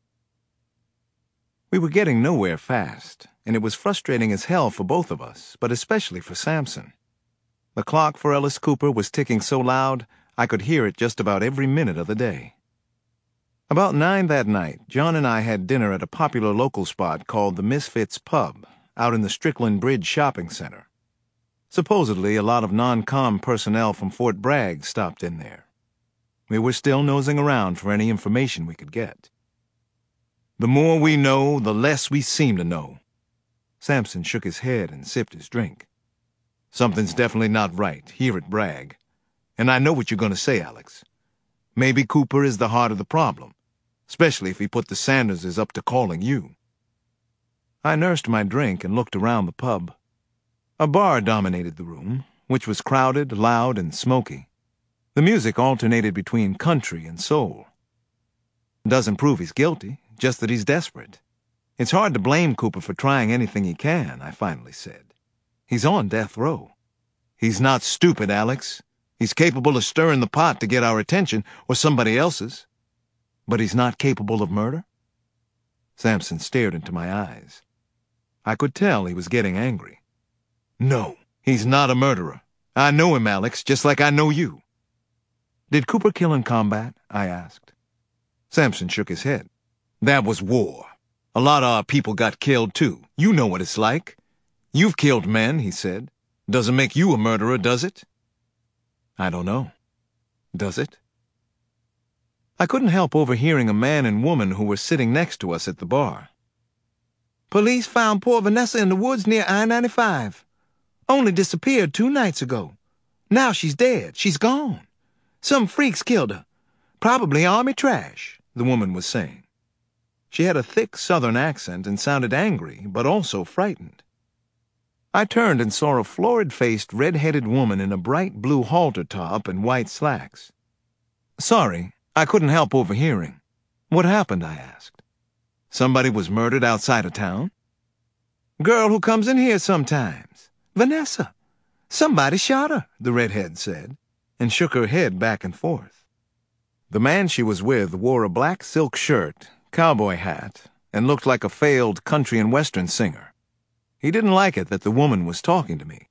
We were getting nowhere fast, and it was frustrating as hell for both of us, but especially for Sampson. The clock for Ellis Cooper was ticking so loud I could hear it just about every minute of the day. About nine that night, John and I had dinner at a popular local spot called the Misfits Pub, out in the Strickland Bridge Shopping Center. Supposedly, a lot of non-com personnel from Fort Bragg stopped in there. We were still nosing around for any information we could get. "The more we know, the less we seem to know." Sampson shook his head and sipped his drink. "Something's definitely not right here at Bragg. And I know what you're going to say, Alex. Maybe Cooper is the heart of the problem, especially if he put the Sanderses up to calling you." I nursed my drink and looked around the pub. A bar dominated the room, which was crowded, loud, and smoky. The music alternated between country and soul. Doesn't prove he's guilty, just that he's desperate. It's hard to blame Cooper for trying anything he can, I finally said. He's on death row. "He's not stupid, Alex. He's capable of stirring the pot to get our attention, or somebody else's. But he's not capable of murder?" Sampson stared into my eyes. I could tell he was getting angry. "No, he's not a murderer. I know him, Alex, just like I know you." "Did Cooper kill in combat?" I asked. Sampson shook his head. "That was war. A lot of our people got killed, too. You know what it's like. You've killed men," he said. "Doesn't make you a murderer, does it?" I don't know. Does it? I couldn't help overhearing a man and woman who were sitting next to us at the bar. "Police found poor Vanessa in the woods near I ninety-five. Only disappeared two nights ago. Now she's dead. She's gone. Some freaks killed her. Probably army trash," the woman was saying. She had a thick southern accent and sounded angry, but also frightened. I turned and saw a florid-faced, red-headed woman in a bright blue halter top and white slacks. Sorry, I couldn't help overhearing. What happened? I asked. Somebody was murdered outside of town? Girl who comes in here sometimes. Vanessa. Somebody shot her, the redhead said, and shook her head back and forth. The man she was with wore a black silk shirt, cowboy hat, and looked like a failed country and western singer. He didn't like it that the woman was talking to me.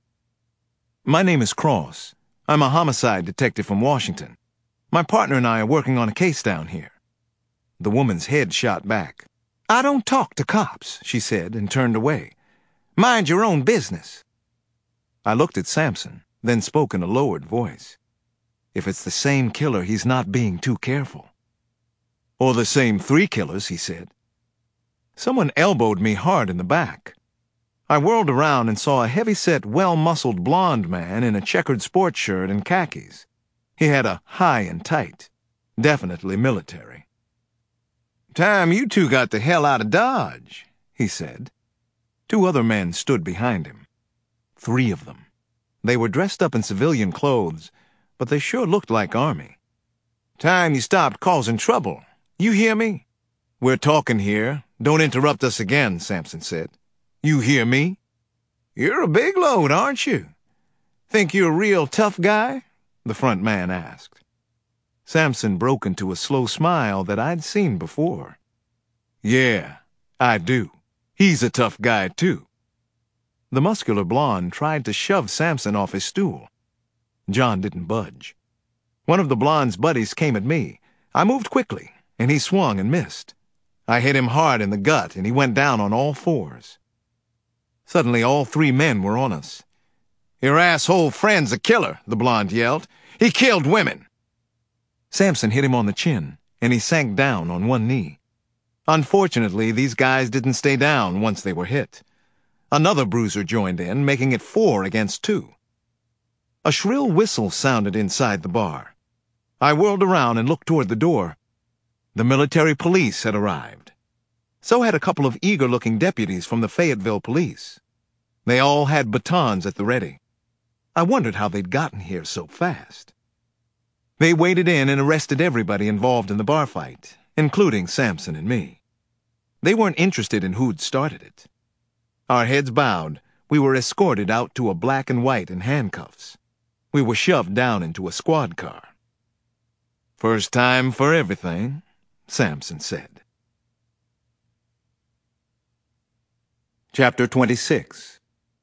My name is Cross. I'm a homicide detective from Washington. My partner and I are working on a case down here. The woman's head shot back. I don't talk to cops, she said, and turned away. Mind your own business. I looked at Sampson, then spoke in a lowered voice. If it's the same killer, he's not being too careful. Or the same three killers, he said. Someone elbowed me hard in the back. I whirled around and saw a heavy-set, well-muscled blond man in a checkered sports shirt and khakis. He had a high and tight, definitely military. Time you two got the hell out of Dodge, he said. Two other men stood behind him. Three of them. They were dressed up in civilian clothes, but they sure looked like Army. Time you stopped causing trouble. You hear me? We're talking here. Don't interrupt us again, Sampson said. You hear me? You're a big load, aren't you? Think you're a real tough guy? The front man asked. Sampson broke into a slow smile that I'd seen before. Yeah, I do. He's a tough guy, too. The muscular blonde tried to shove Sampson off his stool. John didn't budge. One of the blonde's buddies came at me. I moved quickly, and he swung and missed. I hit him hard in the gut, and he went down on all fours. Suddenly, all three men were on us. Your asshole friend's a killer, the blonde yelled. He killed women. Sampson hit him on the chin, and he sank down on one knee. Unfortunately, these guys didn't stay down once they were hit. Another bruiser joined in, making it four against two. A shrill whistle sounded inside the bar. I whirled around and looked toward the door. The military police had arrived. So had a couple of eager-looking deputies from the Fayetteville police. They all had batons at the ready. I wondered how they'd gotten here so fast. They waded in and arrested everybody involved in the bar fight, including Sampson and me. They weren't interested in who'd started it. Our heads bowed, we were escorted out to a black and white in handcuffs. We were shoved down into a squad car. First time for everything, Sampson said. Chapter twenty-six.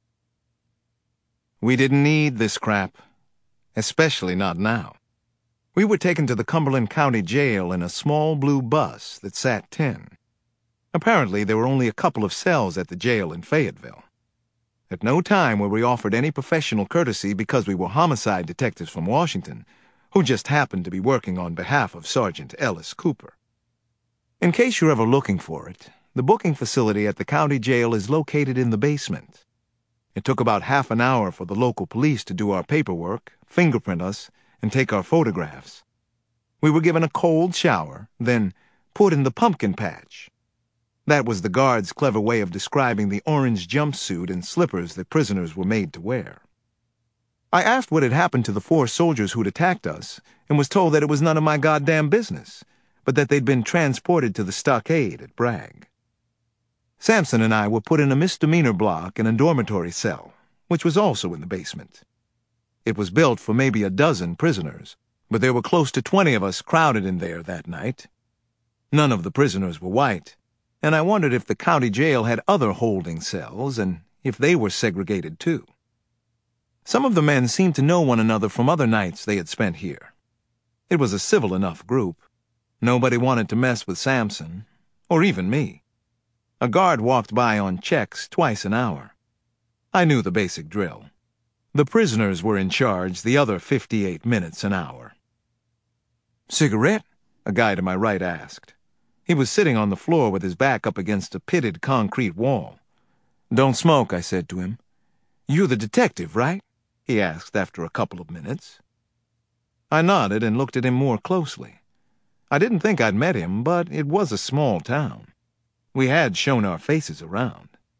We didn't need this crap, especially not now. We were taken to the Cumberland County Jail in a small blue bus that sat ten. Apparently, there were only a couple of cells at the jail in Fayetteville. At no time were we offered any professional courtesy because we were homicide detectives from Washington, who just happened to be working on behalf of Sergeant Ellis Cooper. In case you're ever looking for it, the booking facility at the county jail is located in the basement. It took about half an hour for the local police to do our paperwork, fingerprint us, and take our photographs. We were given a cold shower, then put in the pumpkin patch. That was the guard's clever way of describing the orange jumpsuit and slippers that prisoners were made to wear. I asked what had happened to the four soldiers who'd attacked us, and was told that it was none of my goddamn business, but that they'd been transported to the stockade at Bragg. Sampson and I were put in a misdemeanor block in a dormitory cell, which was also in the basement. It was built for maybe a dozen prisoners, but there were close to twenty of us crowded in there that night. None of the prisoners were white, and I wondered if the county jail had other holding cells and if they were segregated too. Some of the men seemed to know one another from other nights they had spent here. It was a civil enough group. Nobody wanted to mess with Sampson, or even me. A guard walked by on checks twice an hour. I knew the basic drill. The prisoners were in charge the other fifty-eight minutes an hour. Cigarette? A guy to my right asked. He was sitting on the floor with his back up against a pitted concrete wall. Don't smoke, I said to him. You're the detective, right? He asked after a couple of minutes. I nodded and looked at him more closely. I didn't think I'd met him, but it was a small town. We had shown our faces around.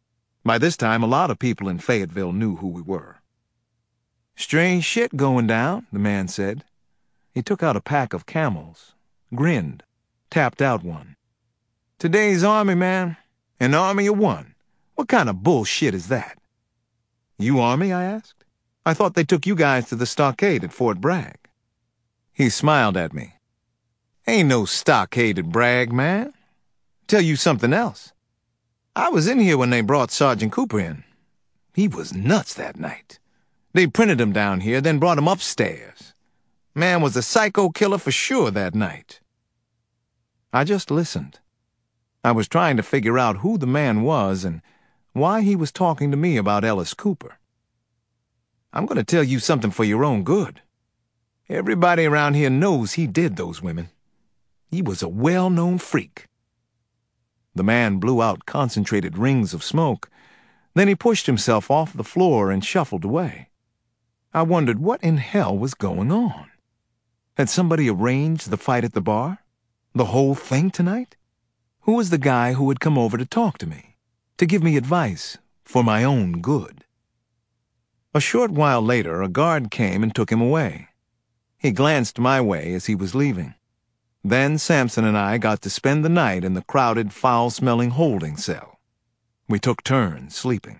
By this time, a lot of people in Fayetteville knew who we were. "Strange shit going down," the man said. He took out a pack of Camels, grinned, tapped out one. "Today's Army, man. An army of one. What kind of bullshit is that?" "You Army?" I asked. "I thought they took you guys to the stockade at Fort Bragg." He smiled at me. "Ain't no stockade at Bragg, man. Tell you something else. I was in here when they brought Sergeant Cooper in. He was nuts that night. They printed him down here, then brought him upstairs. Man was a psycho killer for sure that night." I just listened. I was trying to figure out who the man was and why he was talking to me about Ellis Cooper. "I'm going to tell you something for your own good. Everybody around here knows he did those women. He was a well-known freak." The man blew out concentrated rings of smoke. Then he pushed himself off the floor and shuffled away. I wondered what in hell was going on. Had somebody arranged the fight at the bar? The whole thing tonight? Who was the guy who had come over to talk to me, to give me advice for my own good? A short while later, a guard came and took him away. He glanced my way as he was leaving. Then Sampson and I got to spend the night in the crowded, foul-smelling holding cell. We took turns sleeping.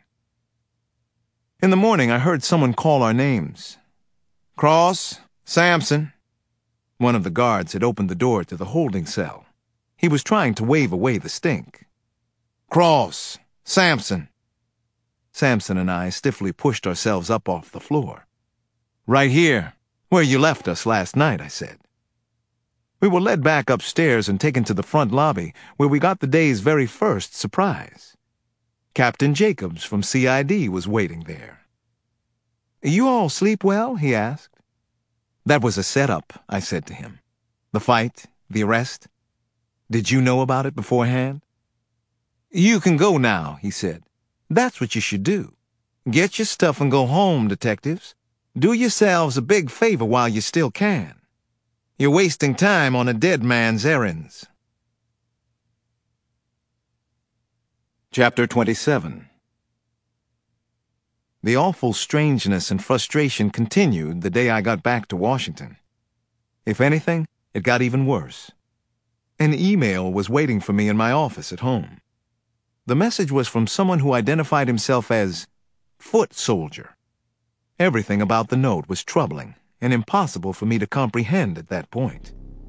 In the morning, I heard someone call our names. "Cross, Sampson." One of the guards had opened the door to the holding cell. He was trying to wave away the stink. "Cross, Sampson." Sampson and I stiffly pushed ourselves up off the floor. "Right here, where you left us last night," I said. We were led back upstairs and taken to the front lobby, where we got the day's very first surprise. Captain Jacobs from C I D was waiting there. "You all sleep well?" he asked. "That was a setup," I said to him. "The fight, the arrest. Did you know about it beforehand?" "You can go now," he said. "That's what you should do. Get your stuff and go home, detectives. Do yourselves a big favor while you still can. You're wasting time on a dead man's errands." Chapter twenty-seven. The awful strangeness and frustration continued the day I got back to Washington. If anything, it got even worse. An email was waiting for me in my office at home. The message was from someone who identified himself as Foot Soldier. Everything about the note was troubling and impossible for me to comprehend at that point.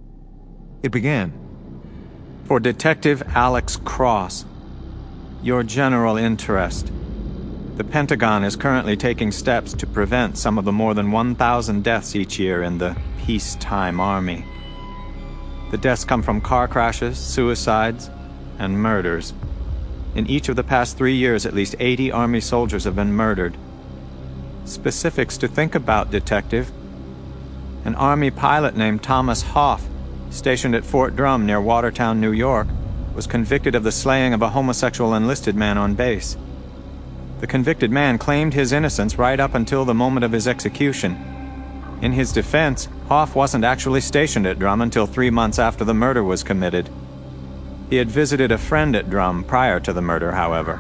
It began, For Detective Alex Cross, your general interest. The Pentagon is currently taking steps to prevent some of the more than one thousand deaths each year in the peacetime Army. The deaths come from car crashes, suicides, and murders. In each of the past three years, at least eighty Army soldiers have been murdered. Specifics to think about, Detective. An Army pilot named Thomas Hoff, stationed at Fort Drum near Watertown, New York, was convicted of the slaying of a homosexual enlisted man on base. The convicted man claimed his innocence right up until the moment of his execution. In his defense, Hoff wasn't actually stationed at Drum until three months after the murder was committed. He had visited a friend at Drum prior to the murder, however.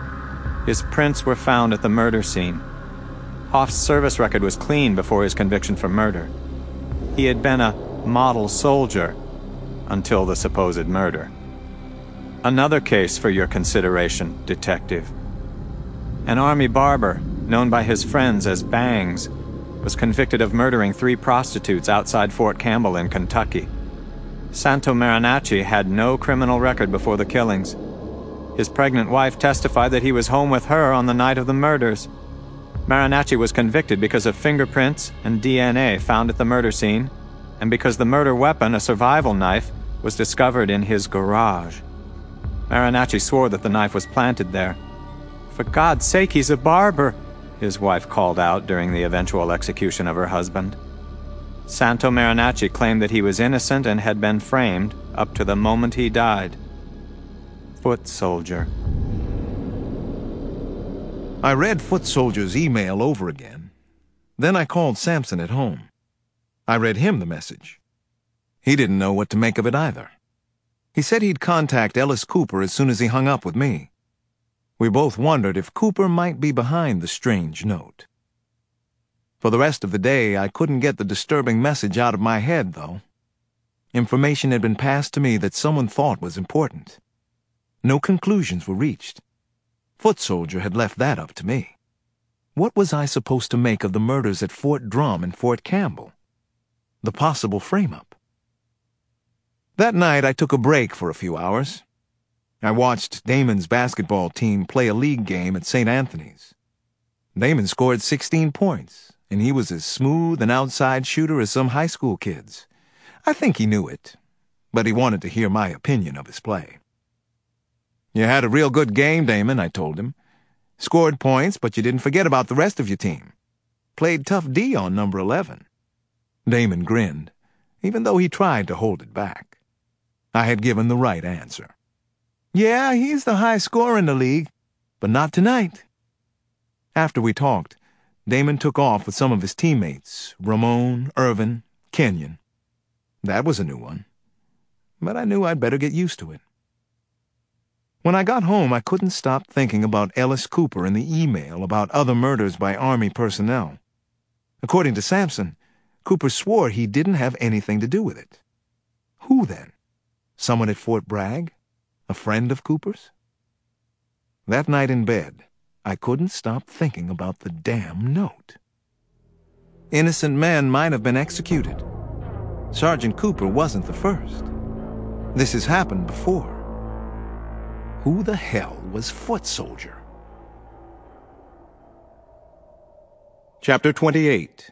His prints were found at the murder scene. Hoff's service record was clean before his conviction for murder. He had been a model soldier until the supposed murder. Another case for your consideration, Detective. An Army barber, known by his friends as Bangs, was convicted of murdering three prostitutes outside Fort Campbell in Kentucky. Santo Marinacci had no criminal record before the killings. His pregnant wife testified that he was home with her on the night of the murders. Marinacci was convicted because of fingerprints and D N A found at the murder scene, and because the murder weapon, a survival knife, was discovered in his garage. Marinacci swore that the knife was planted there. "For God's sake, he's a barber," his wife called out during the eventual execution of her husband. Santo Marinacci claimed that he was innocent and had been framed up to the moment he died. Foot Soldier. I read Foot Soldier's email over again. Then I called Sampson at home. I read him the message. He didn't know what to make of it either. He said he'd contact Ellis Cooper as soon as he hung up with me. We both wondered if Cooper might be behind the strange note. For the rest of the day, I couldn't get the disturbing message out of my head, though. Information had been passed to me that someone thought was important. No conclusions were reached. Foot Soldier had left that up to me. What was I supposed to make of the murders at Fort Drum and Fort Campbell? The possible frame-up? That night, I took a break for a few hours. I watched Damon's basketball team play a league game at Saint Anthony's. Damon scored sixteen points, and he was as smooth an outside shooter as some high school kids. I think he knew it, but he wanted to hear my opinion of his play. "You had a real good game, Damon," I told him. "Scored points, but you didn't forget about the rest of your team. Played tough D on number eleven. Damon grinned, even though he tried to hold it back. I had given the right answer. "Yeah, he's the high scorer in the league, but not tonight." After we talked, Damon took off with some of his teammates, Ramon, Irvin, Kenyon. That was a new one, but I knew I'd better get used to it. When I got home, I couldn't stop thinking about Ellis Cooper and the email about other murders by Army personnel. According to Sampson, Cooper swore he didn't have anything to do with it. Who then? Someone at Fort Bragg? A friend of Cooper's? That night in bed, I couldn't stop thinking about the damn note. Innocent men might have been executed. Sergeant Cooper wasn't the first. This has happened before. Who the hell was Foot Soldier? Chapter twenty-eight.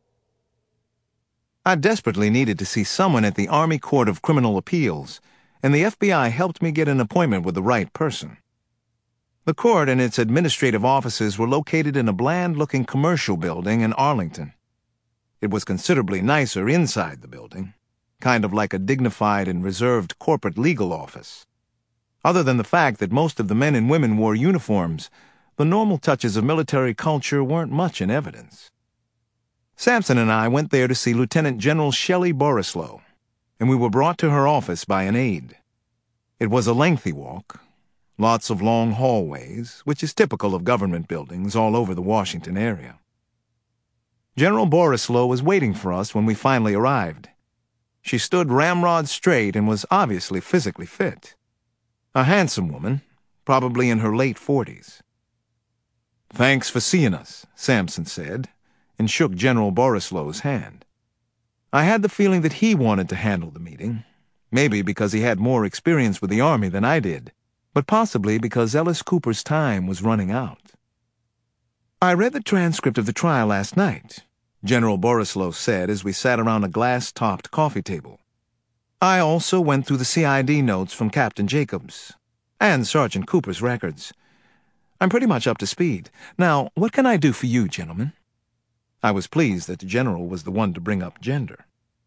I desperately needed to see someone at the Army Court of Criminal Appeals, and the F B I helped me get an appointment with the right person. The court and its administrative offices were located in a bland-looking commercial building in Arlington. It was considerably nicer inside the building, kind of like a dignified and reserved corporate legal office. Other than the fact that most of the men and women wore uniforms, the normal touches of military culture weren't much in evidence. Sampson and I went there to see Lieutenant General Shelley Borislow, and we were brought to her office by an aide. It was a lengthy walk, lots of long hallways, which is typical of government buildings all over the Washington area. General Borislow was waiting for us when we finally arrived. She stood ramrod straight and was obviously physically fit. A handsome woman, probably in her late forties. "Thanks for seeing us," Sampson said, and shook General Borislow's hand. I had the feeling that he wanted to handle the meeting, maybe because he had more experience with the Army than I did, but possibly because Ellis Cooper's time was running out. "I read the transcript of the trial last night," General Borislow said as we sat around a glass-topped coffee table. "I also went through the C I D notes from Captain Jacobs and Sergeant Cooper's records. I'm pretty much up to speed. Now, what can I do for you, gentlemen?" I was pleased that the general was the one to bring up gender.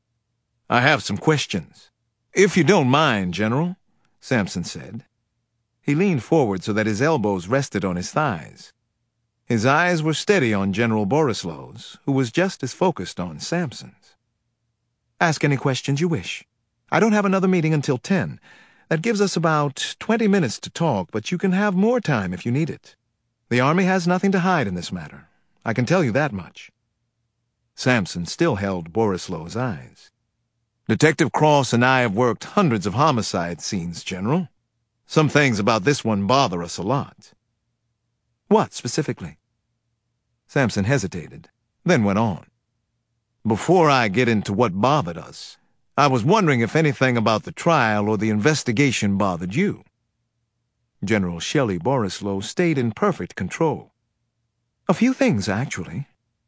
"I have some questions. If you don't mind, General," Sampson said. He leaned forward so that his elbows rested on his thighs. His eyes were steady on General Borislow's, who was just as focused on Sampson's. "Ask any questions you wish. I don't have another meeting until ten. That gives us about twenty minutes to talk, but you can have more time if you need it. The Army has nothing to hide in this matter. I can tell you that much." Sampson still held Borislow's eyes. "Detective Cross and I have worked hundreds of homicide scenes, General. Some things about this one bother us a lot." "What, specifically?" Sampson hesitated, then went on. "Before I get into what bothered us, I was wondering if anything about the trial or the investigation bothered you." General Shelley Borislow stayed in perfect control. "A few things, actually.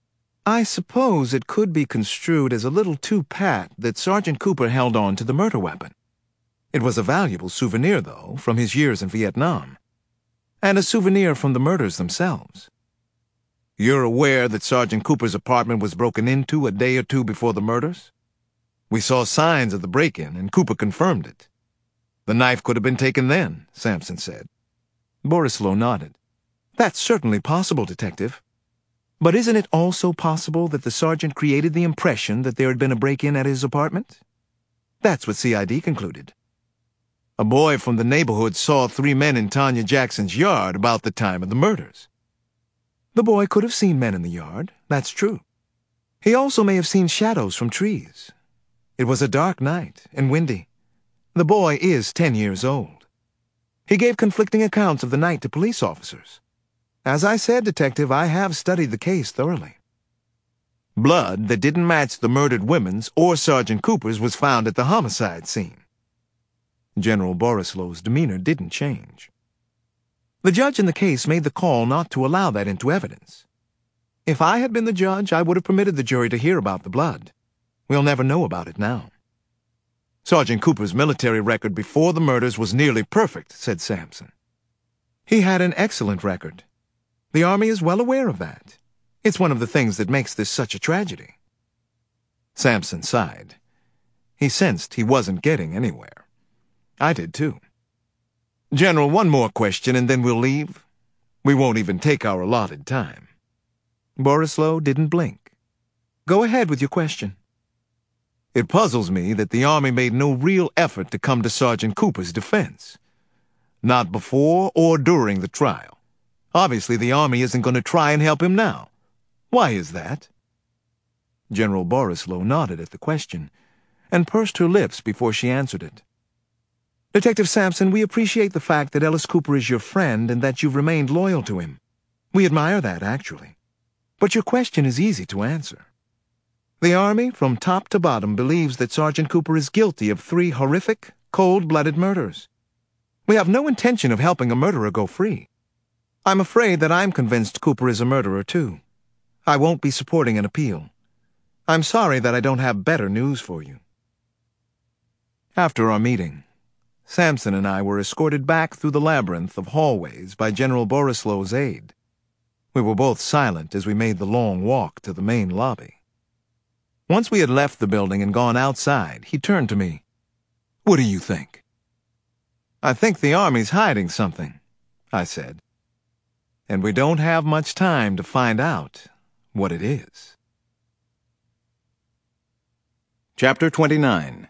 I suppose it could be construed as a little too pat that Sergeant Cooper held on to the murder weapon. It was a valuable souvenir, though, from his years in Vietnam, and a souvenir from the murders themselves. You're aware that Sergeant Cooper's apartment was broken into a day or two before the murders? We saw signs of the break-in, and Cooper confirmed it. The knife could have been taken then, Sampson said. Borislow nodded. "That's certainly possible, Detective. But isn't it also possible that the sergeant created the impression that there had been a break-in at his apartment? That's what C I D concluded." A boy from the neighborhood saw three men in Tanya Jackson's yard about the time of the murders. The boy could have seen men in the yard, that's true. He also may have seen shadows from trees. It was a dark night and windy. The boy is ten years old. He gave conflicting accounts of the night to police officers. As I said, Detective, I have studied the case thoroughly. Blood that didn't match the murdered women's or Sergeant Cooper's was found at the homicide scene. General Borislow's demeanor didn't change. The judge in the case made the call not to allow that into evidence. If I had been the judge, I would have permitted the jury to hear about the blood. We'll never know about it now. Sergeant Cooper's military record before the murders was nearly perfect, said Sampson. He had an excellent record. The Army is well aware of that. It's one of the things that makes this such a tragedy. Sampson sighed. He sensed he wasn't getting anywhere. I did too. General, one more question and then we'll leave. We won't even take our allotted time. Borislow didn't blink. Go ahead with your question. It puzzles me that the Army made no real effort to come to Sergeant Cooper's defense. Not before or during the trial. Obviously, the Army isn't going to try and help him now. Why is that? General Borislow nodded at the question and pursed her lips before she answered it. Detective Sampson, we appreciate the fact that Ellis Cooper is your friend and that you've remained loyal to him. We admire that, actually. But your question is easy to answer. The Army, from top to bottom, believes that Sergeant Cooper is guilty of three horrific, cold-blooded murders. We have no intention of helping a murderer go free. I'm afraid that I'm convinced Cooper is a murderer, too. I won't be supporting an appeal. I'm sorry that I don't have better news for you. After our meeting, Sampson and I were escorted back through the labyrinth of hallways by General Borislow's aide. We were both silent as we made the long walk to the main lobby. Once we had left the building and gone outside, he turned to me. What do you think? I think the Army's hiding something, I said. And we don't have much time to find out what it is. Chapter twenty-nine.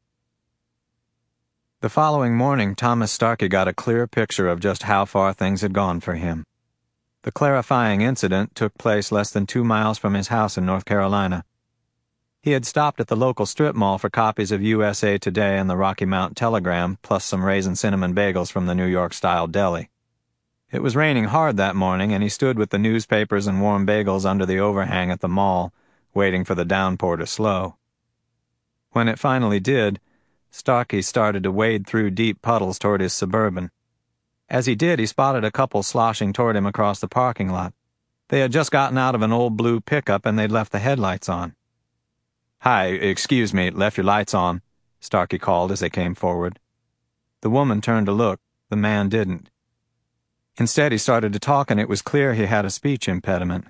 The following morning, Thomas Starkey got a clear picture of just how far things had gone for him. The clarifying incident took place less than two miles from his house in North Carolina. He had stopped at the local strip mall for copies of U S A Today and the Rocky Mount Telegram, plus some raisin cinnamon bagels from the New York-style deli. It was raining hard that morning, and he stood with the newspapers and warm bagels under the overhang at the mall, waiting for the downpour to slow. When it finally did, Starkey started to wade through deep puddles toward his Suburban. As he did, he spotted a couple sloshing toward him across the parking lot. They had just gotten out of an old blue pickup, and they'd left the headlights on. "Hi, excuse me, left your lights on," Starkey called as they came forward. The woman turned to look. The man didn't. Instead, he started to talk, and it was clear he had a speech impediment.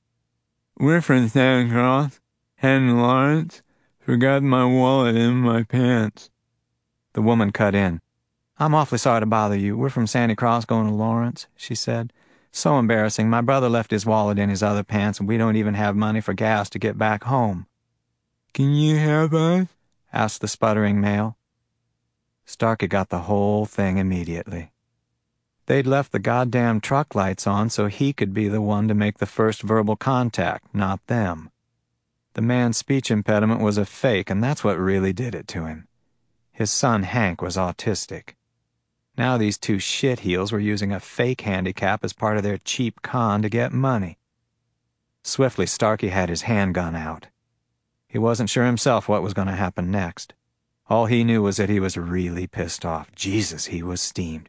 "We're from Santa Claus, heading Lawrence. Forgot my wallet in my pants." The woman cut in. "I'm awfully sorry to bother you. We're from Sandy Cross going to Lawrence," she said. "So embarrassing. My brother left his wallet in his other pants, and we don't even have money for gas to get back home." "Can you help us?" asked the sputtering male. Starkey got the whole thing immediately. They'd left the goddamn truck lights on so he could be the one to make the first verbal contact, not them. The man's speech impediment was a fake, and that's what really did it to him. His son Hank was autistic. Now these two shitheels were using a fake handicap as part of their cheap con to get money. Swiftly, Starkey had his handgun out. He wasn't sure himself what was going to happen next. All he knew was that he was really pissed off. Jesus, he was steamed.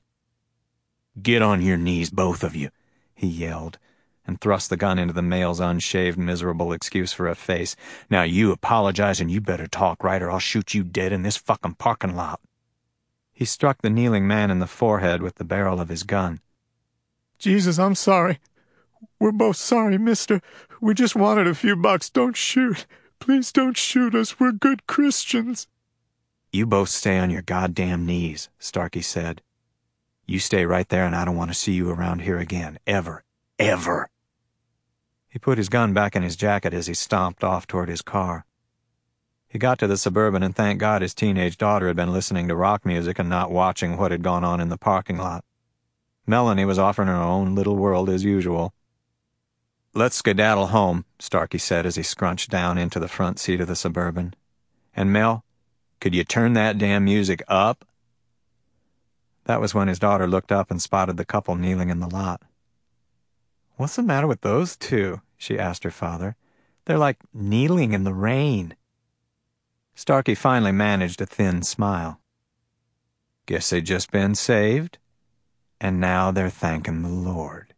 "Get on your knees, both of you," he yelled, and thrust the gun into the male's unshaved, miserable excuse for a face. "Now you apologize, and you better talk right, or I'll shoot you dead in this fucking parking lot." He struck the kneeling man in the forehead with the barrel of his gun. "Jesus, I'm sorry. We're both sorry, mister. We just wanted a few bucks. Don't shoot. Please don't shoot us. We're good Christians." "You both stay on your goddamn knees," Starkey said. "You stay right there, and I don't want to see you around here again. Ever. Ever." He put his gun back in his jacket as he stomped off toward his car. He got to the Suburban and thanked God his teenage daughter had been listening to rock music and not watching what had gone on in the parking lot. Melanie was off in her own little world as usual. "Let's skedaddle home," Starkey said as he scrunched down into the front seat of the Suburban. "And Mel, could you turn that damn music up?" That was when his daughter looked up and spotted the couple kneeling in the lot. "What's the matter with those two?" she asked her father. "They're like kneeling in the rain." Starkey finally managed a thin smile. "Guess they just been saved, and now they're thanking the Lord."